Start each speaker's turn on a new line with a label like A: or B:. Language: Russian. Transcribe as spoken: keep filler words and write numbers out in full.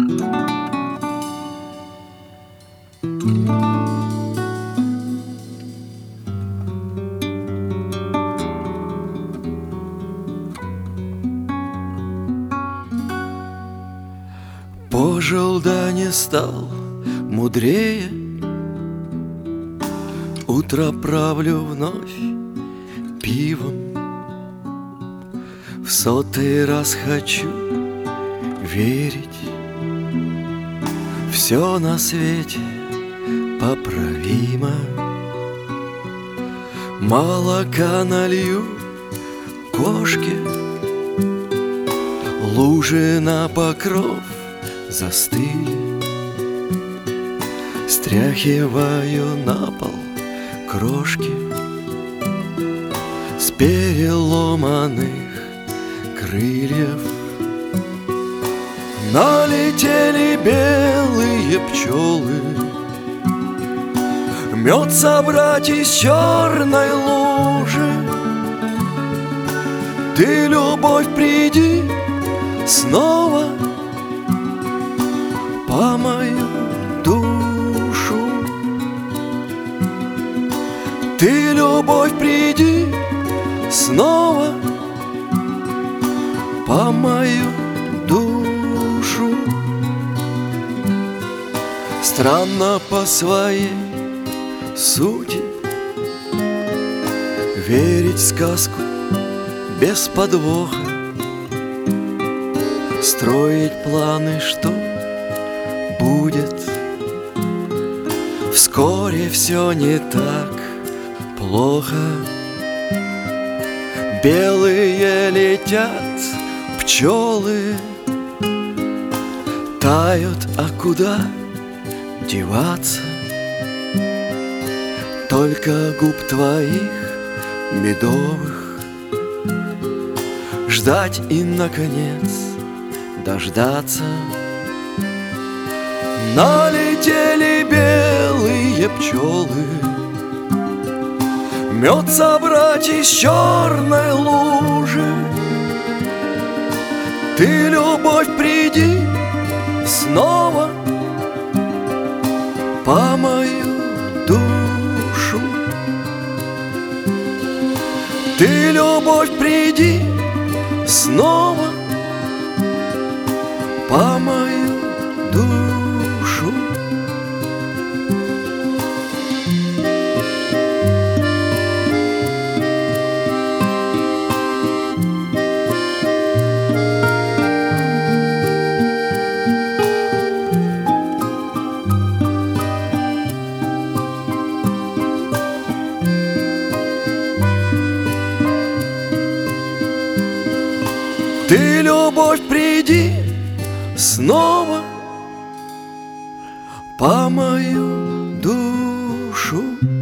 A: Пожил да не стал мудрее, утро правлю вновь пивом. В сотый раз хочу верить, все на свете поправимо. Молока налью кошке, лужи на покров застыли. Стряхиваю на пол крошки с переломанных крыльев. Налетели белые пчелы мед собрать из черной лужи. Ты, любовь, приди снова по мою душу. Ты, любовь, приди снова по мою душу. Странно по своей сути верить в сказку без подвоха, строить планы, что будет. Вскоре все не так плохо. Белые летят пчелы, тают, а куда деваться? Только губ твоих медовых ждать и, наконец, дождаться. Налетели белые пчелы мед собрать из черной лужи. Ты, любовь, приди снова по мою душу. Ты, любовь, приди снова по мою душу. Ты, любовь, приди снова по мою душу.